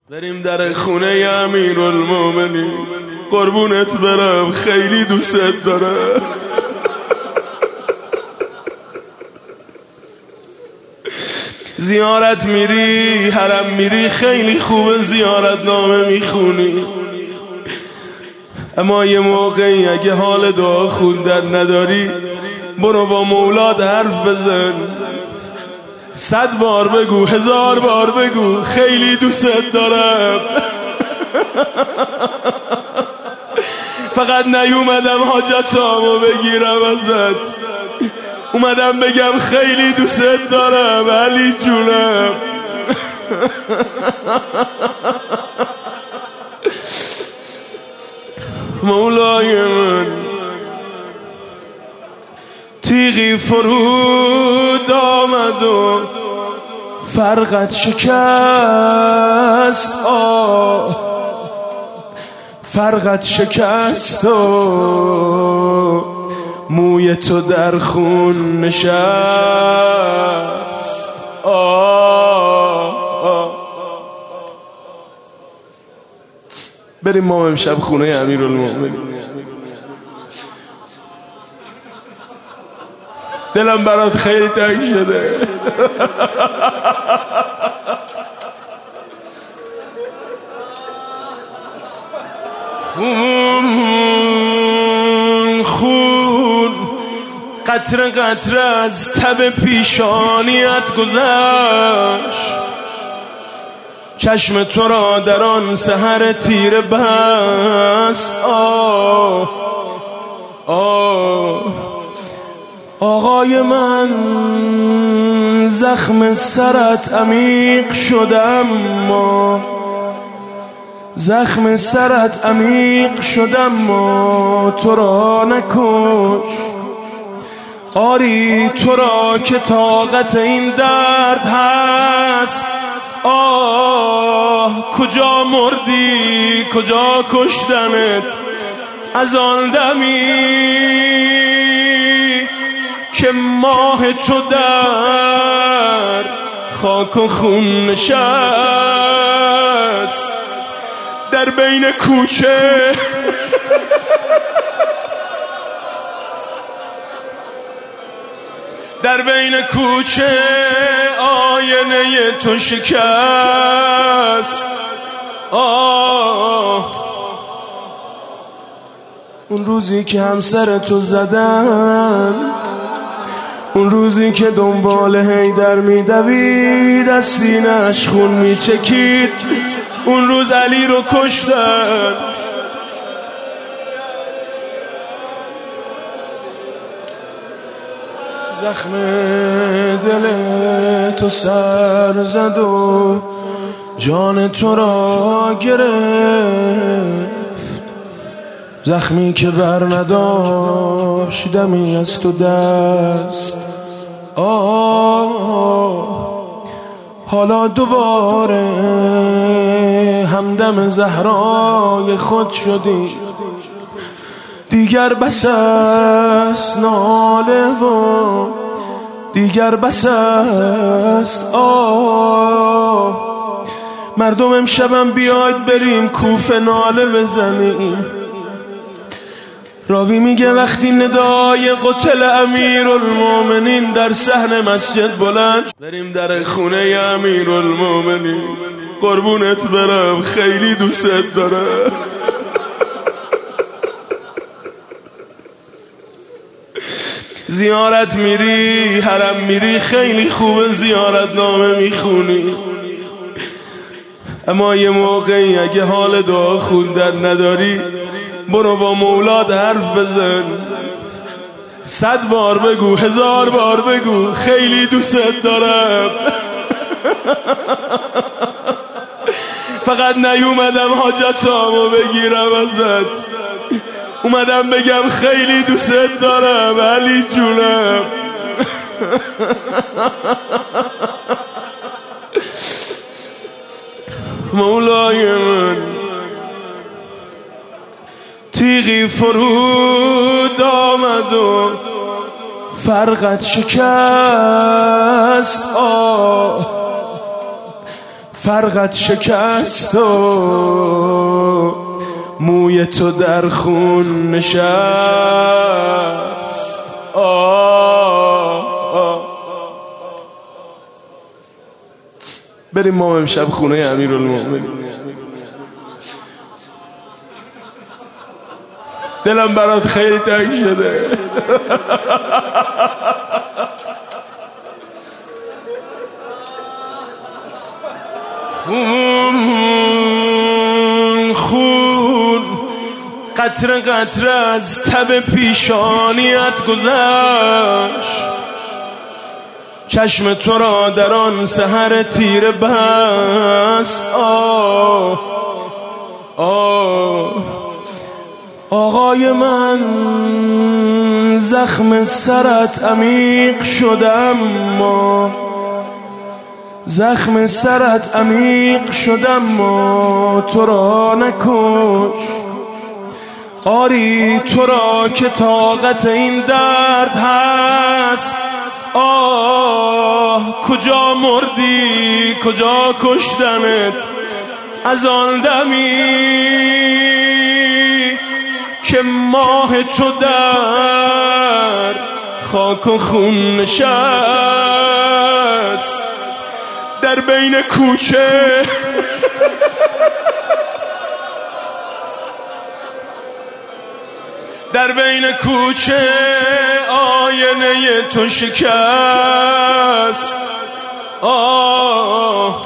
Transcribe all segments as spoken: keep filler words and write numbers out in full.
بریم در خونه امیرالمومنین، قربونت برم خیلی دوست دارم. زیارت میری، حرم میری، خیلی خوبه زیارت نامه میخونی، اما یه موقعی اگه حال دعا خوندن نداری برو با مولاد حرف بزن، صد بار بگو، هزار بار بگو خیلی دوست دارم. فقط نیومدم حاجتامو بگیرم ازت، اومدم بگم خیلی دوست دارم علی جونم. مولای من تیغی فرود آمد و فرقت شکست، آه فرقت شکست و موی تو در خون نشست. آه آه بریم ما امشب خونه امیرالمومنین، دلم برات خیلی تنگ شده. خون خون قطره قطره از تب پیشانیت گذشت، چشم تو را در آن سحر تیره بست. آه آه آقای من زخم سرت عمیق شده، اما زخم سرت عمیق شده اما تو را نکش. آری تو را که طاقت این درد هست، آه کجا مردی کجا کشتنت از آن دمی که ماه تو در خاک و خون نشست. در بین کوچه در بین کوچه آینه تو شکست. آه اون روزی که همسر تو زدن، اون روزی که دنبال حیدر میدوید از سینه‌اش خون میچکید، اون روز علی رو کشتن. زخم دل تو سر زد و جان تو را گرفت، زخمی که بر نداشت دمی از تو دست. آه حالا دوباره همدم زهرای خود شدی، دیگر بس است ناله و دیگر بس است. آه مردم امشبم بیاید بریم کوفه ناله بزنیم. راوی میگه وقتی ندای قتل امیرالمومنین در صحن مسجد بلند، بریم در خونه امیرالمومنین، قربونت برم خیلی دوست دارم. زیارت میری، حرم میری، خیلی خوبه زیارت نامه میخونی، اما یه موقعی اگه حال دعا خوندن نداری برو با مولاد حرف بزن، صد بار بگو، هزار بار بگو خیلی دوست دارم. فقط نیومدم حاجتامو بگیرم ازت، اومدم بگم خیلی دوست دارم علی جونم. مولای من تیغی فرود آمد و فرقت شکست. آه فرقت شکست و موی تو در خون نشست. آه آه. بریم ما امشب خونه امیرالمومنین. دلم برات خیلی تنگ شده. خون خون قطره قطره از تب پیشانیت گذشت. چشم تو را در آن سحر تیره بست. آه آه آقای من، زخم سرت عمیق شده اما زخم سرت عمیق شده اما تو را نکش. آری تو را که طاقت این درد هست. آه کجا مردی کجا کشتنت از آن دمی که ماه تو در خاک و خون نشست. در بین کوچه در بین کوچه آینه تو شکست. آه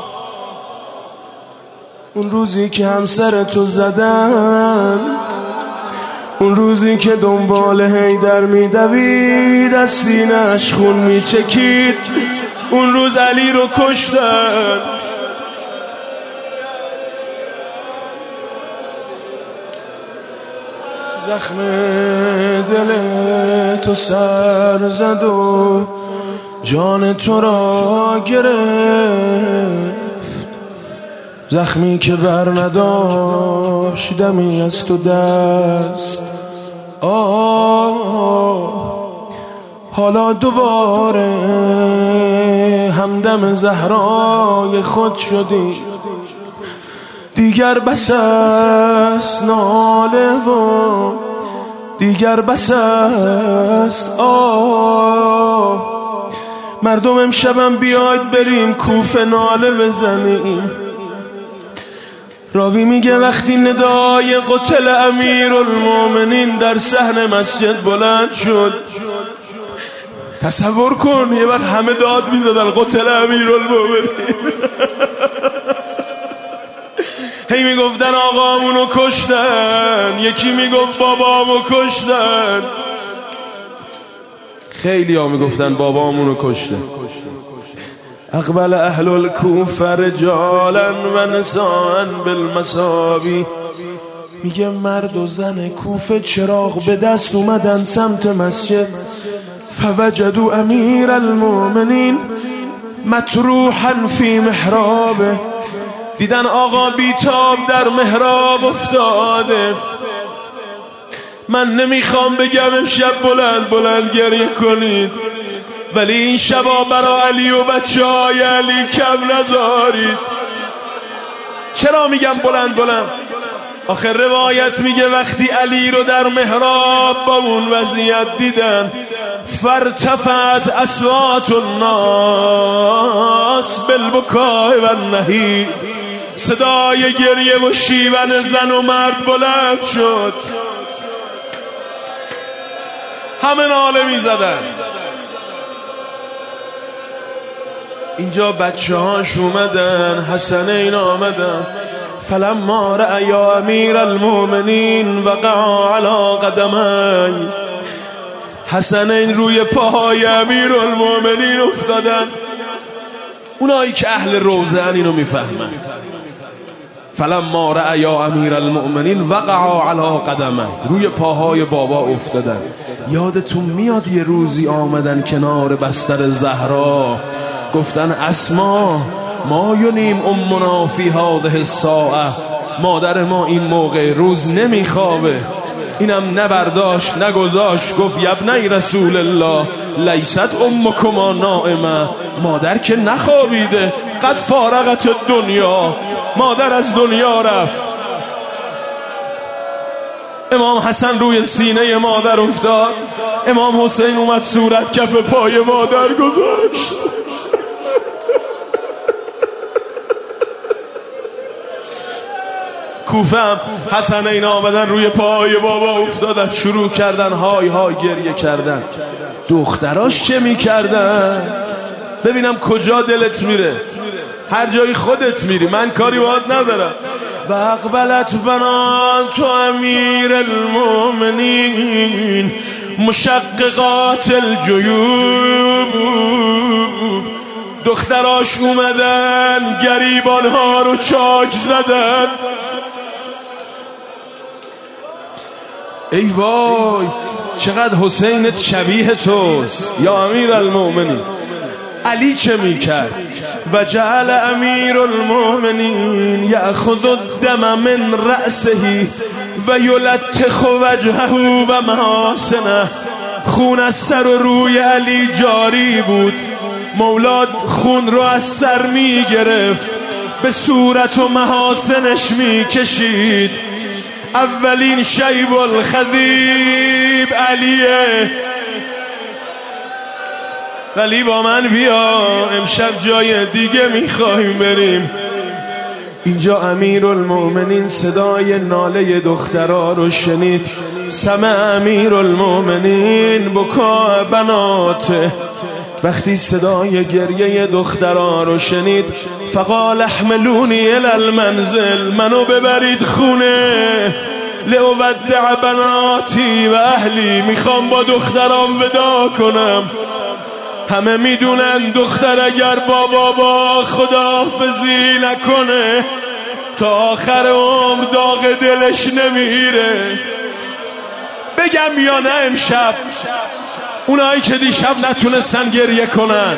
اون روزی که همسر تو زدن، اون روزی که دنبال حیدر میدوید از سینه‌اش خون میچکید، اون روز علی رو کشتن. زخم دل تو سر زد و جان تو را گرفت. زخمی که بر نداشت دمی از تو دست. آه حالا دوباره همدم زهرای خود شدی. دیگر بس است ناله و دیگر بس است. آه مردم امشبم بیاید بریم کوفه ناله بزنیم. راوی میگه وقتی ندای قتل امیرالمومنین در صحن مسجد بلند شد، تصور کن یه وقت همه داد میزدن قتل امیرالمومنین. هی میگفتن آقامونو کشتن، یکی میگفت بابامو کشتن. خیلی ها میگفتن بابامونو کشتن. اقبل اهل الکوفه رجالا و نساء بالمصابی. میگه مرد و زن کوفه چراغ به دست اومدن سمت مسجد. فوجدوا امیر المؤمنین مطروحا فی محرابه. دیدن آقا بیتاب در محراب افتاده. من نمیخوام بگم امشب بلند بلند گریه کنید، ولی این شبا برا علی و بچه های علی کم نذارید. چرا میگم بلند بلند؟ آخر روایت میگه وقتی علی رو در محراب با اون وضعیت دیدن، فارتفعت اصوات الناس بالبکاء و النهی. صدای گریه و شیون زن و مرد بلند شد. همه ناله میزدن. اینجا بچه هاش اومدن، حسنین آمدن. فلما رأیا امیر المؤمنین وقع علی قدمی. حسنین روی پاهای امیر المؤمنین افتادن. اونایی که اهل روزه اینو میفهمن. فلما رأیا امیر المؤمنین وقع علی قدمی. روی پاهای بابا افتادن. یادتون میاد یه روزی آمدن کنار بستر زهرا، گفتن اسما ما ینیم امنا فی هذه الساعه. مادر ما این موقع روز نمیخوابه. اینم نبرداشت نگذاشت، گفت یبنی رسول الله لیست امکما نائمه. مادر که نخوابیده، قد فارغت دنیا، مادر از دنیا رفت. امام حسن روی سینه مادر افتاد، امام حسین اومد صورت کف پای مادر گذاشت. کوفه هم حسنین آمدن روی پای بابا افتادن، شروع کردن های های گریه کردن. دختراش چه میکردن؟ ببینم کجا دلت میره، هر جایی خودت میری، من کاری باهات ندارم. و اقبلت بنات تو امیر المؤمنین مشققات الجیوب، دختراش اومدن گریبانها رو چاک زدن. ای وای چقدر حسینت شبیه توست یا امیر المؤمنین. علی چه میکرد؟ و جعل امیر المؤمنین یأخذ الدم من رأسه و یلتخ وجهه و محاسنه. خون از سر و روی علی جاری بود، مولاد خون رو از سر میگرفت، به صورت و محاسنش میکشید. اولین شیب الخذیب علیه. ولی با من بیا، امشب جای دیگه میخوایم بریم. اینجا امیر المؤمنین صدای ناله دخترها رو شنید. سمع امیر المؤمنین بکا بناته. وقتی صدای گریه دخترها رو شنید، فقال احملونی الی المنزل، منو ببرید خونه، لأودع بناتی و اهلی، میخوام با دخترام وداع کنم. همه میدونن دختر اگر با بابا خداحافظی نکنه تا آخر عمر داغ دلش نمیره. بگم یا نه امشب اونایی که دیشب نتونستن گریه کنن؟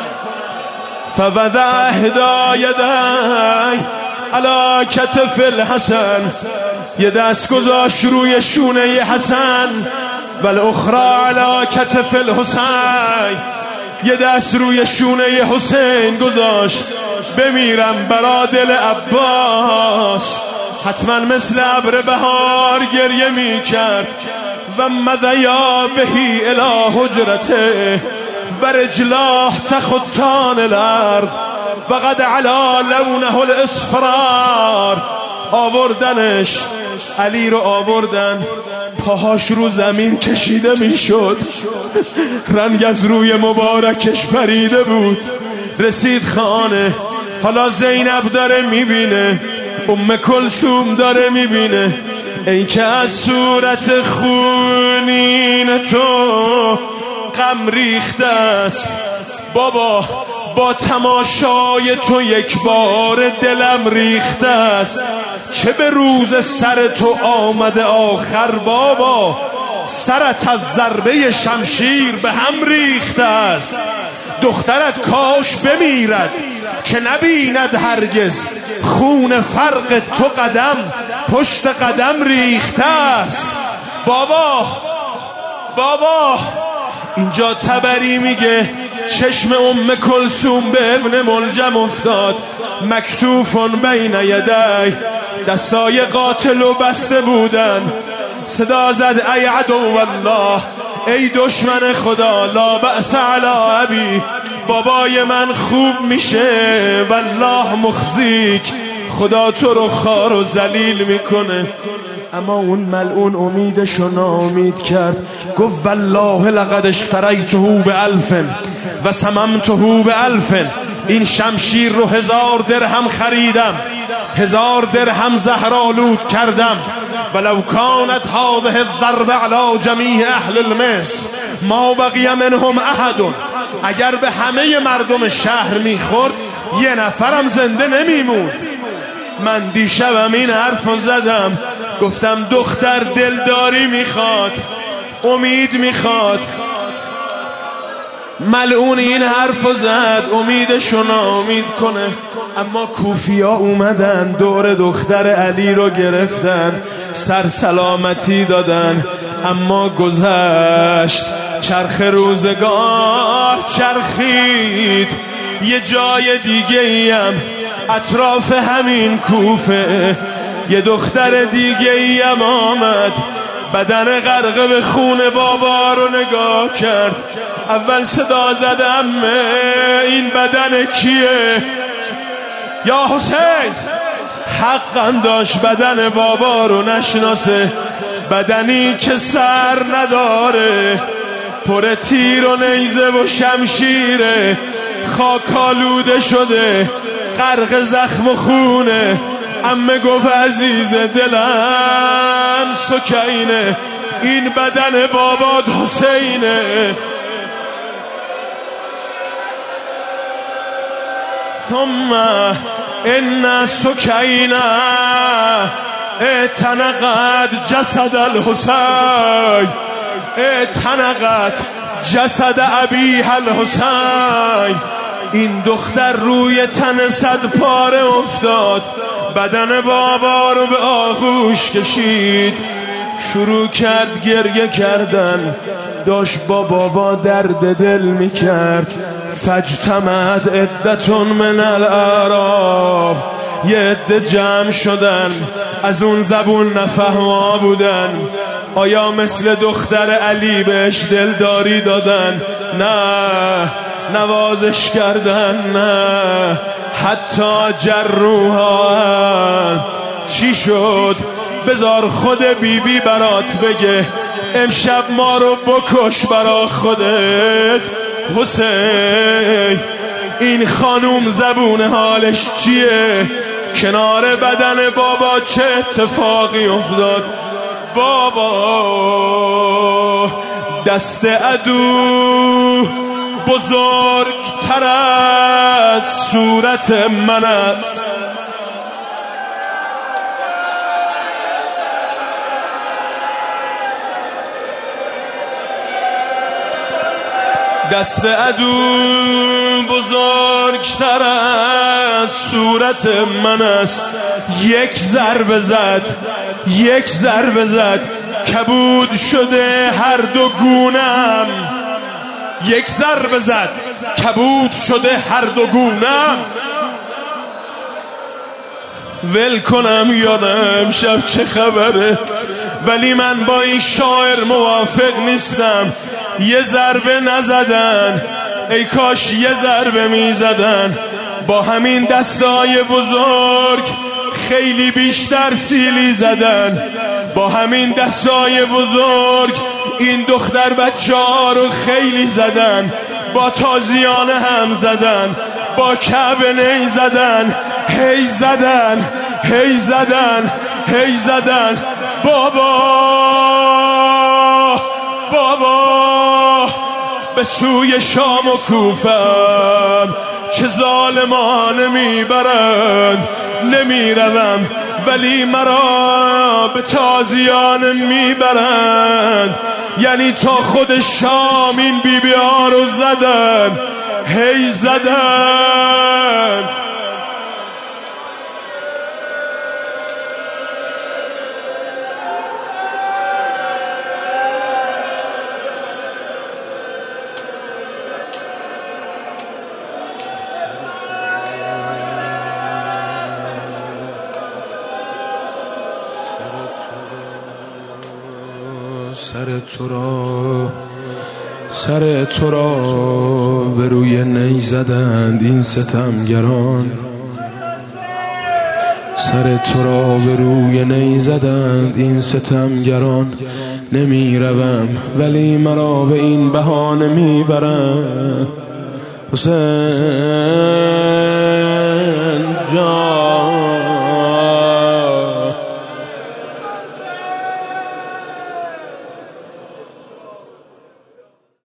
فوضع احدا یدی علی کتف الحسن، یه دست گذاشت روی شونه حسن، والاخری علی کتف الحسین، یه دست روی شونه حسین گذاشت. بمیرم برا دل عباس، حتما مثل ابر بهار گریه می کرد. و مضیا بهی الی حجرته و رجلاه تخطان الارض و قد علا لونه الاصفرار. آوردنش، علی رو آوردن، پاهاش رو زمین کشیده می شد، رنگ از روی مبارکش پریده بود. رسید خانه، حالا زینب داره میبینه، ام کلثوم داره میبینه. ای که از صورت خونین تو غم ریخته است بابا، با تماشای تو یک بار دلم ریخته است. چه به روز سر تو آمده آخر بابا، سرت از ضربه شمشیر به هم ریخته است. دخترت کاش بمیرد که نبیند هرگز خون فرق تو قدم پشت قدم ریخته است. بابا بابا اینجا تبری میگه چشم ام کلثوم به ابن ملجم افتاد. مکتوفون بین یدی، دستای قاتل و بسته بودن. صدا زد ای عدو الله، ای دشمن خدا، لا بأس علی ابی، بابای من خوب میشه، والله مخزیک، خدا تو رو خار و ذلیل میکنه. اما اون ملعون امیدشو ناامید کرد، گفت والله لقد اشتریته بألف و سممته بألف. این شمشیر رو هزار درهم خریدم، هزار درهم زهرآلود کردم. ولو كانت هذه الضرب على جمیع اهل المصر ما بقی منهم احد، اگر به همه مردم شهر میخورد یه نفرم زنده نمیمون. من دیشبم این حرفو زدم، گفتم دختر دلداری میخواد، امید میخواد. ملعون این حرفو زد امیدشو ناامید کنه. اما کوفیا اومدن دور دختر علی رو گرفتن، سر سلامتی دادن. اما گذشت، چرخ روزگار چرخید، یه جای دیگه ایم اطراف همین کوفه یه دختر دیگه ایم آمد بدن غرق به خون بابا رو نگاه کرد. اول صدا زدم این بدن کیه؟ یا حسین حقا داشت بدن بابا رو نشناسه، بدنی که سر نداره، پر تیر و نیزه و شمشیره، خاک آلوده شده، غرق زخم و خونه. عمه گفت عزیز دلم سکینه، این بدن بابات حسینه. ثم ان سکینه اعتنقت جسد الحسین، اعتنقت جسد ابیها الحسین. این دختر روی تن صد پاره افتاد، بدن بابا رو به آغوش کشید، شروع کرد گریه کردن، داشت با بابا درد دل میکرد. فاجتمعت عدة من الاعراب، یه عده جمع شدن، از اون زبون نفهما بودن. آیا مثل دختر علی بهش دلداری دادن؟ نه. نوازش کردن؟ نه. حتی جروها. چی شد؟ بذار خود بیبی بی برات بگه، امشب ما رو بکش برا خودت. حسین این خانوم زبون حالش چیه؟ کنار بدن بابا چه اتفاقی افتاد؟ بابا دست عدو بزرگتر از صورت من است. دست عدو بزرگتر از صورت من است. یک ضربه زد، یک ضربه زد، کبود شده هر دو گونم. یک ضربه زد، کبود شده هر دو گونم. ول کنم یا نه امشب چه خبره؟ ولی من با این شاعر موافق نیستم. یه ضربه نزدن، ای کاش یه ضربه میزدن. با همین دستای بزرگ خیلی بیشتر سیلی زدن. با همین دستای بزرگ این دختر بچه ها رو خیلی زدن. با تازیانه هم زدن، با کعبه نی زدن، هی زدن، هی زدن، هی زدن. بابا بابا به سوی شام و کوفم چه ظالمانه میبرند. نمیروم ولی مرا به تازیانه میبرند. یعنی تا خود شام این بی بی ها رو زدن، هی زدن. سر تو را سر تو را به روی نی زدند این ستمگران. سر تو را به روی نی زدند این ستمگران. نمی روم ولی مرا به این بهانه می برند. حسین